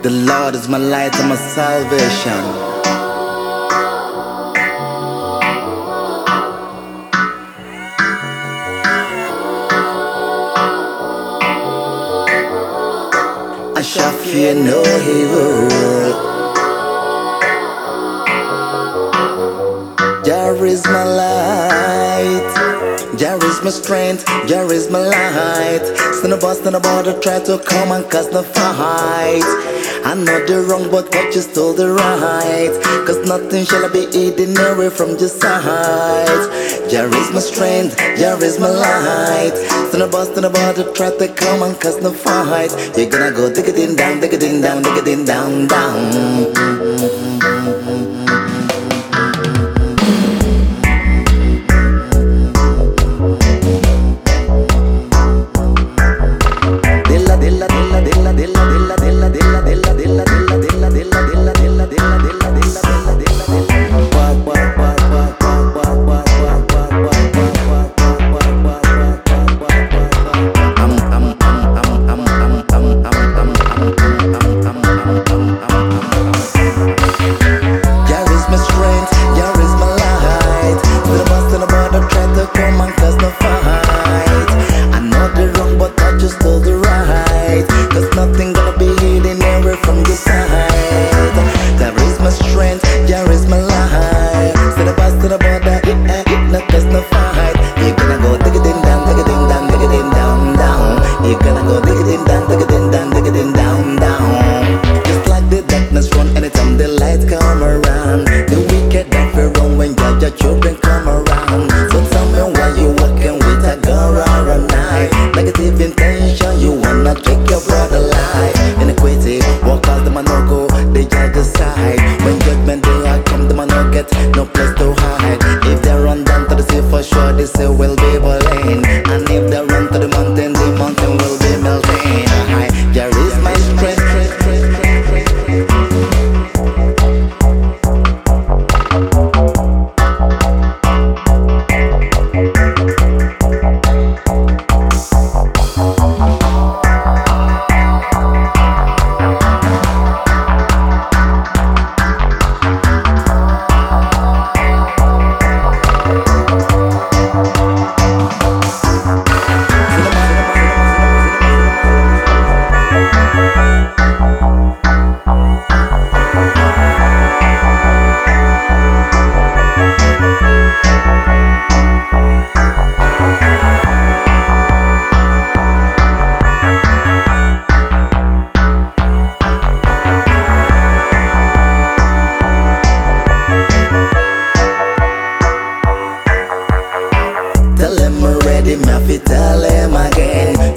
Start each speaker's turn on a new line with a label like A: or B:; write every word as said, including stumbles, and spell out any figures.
A: The Lord is my light and my salvation. I shall fear no evil. Jah is my light, Jah is my strength, Jah is my light. Stand about, stand about, try to come and cause no fight. I know the wrong, but God just told the right. Cause nothing shall be hidden away from your sight. Jah is my strength, Jah is my light. Stand about, stand about, try to come and cause no fight. You're gonna go dig it in down, dig it in down, dig it in down, down. Tell him already, me have to tell him again.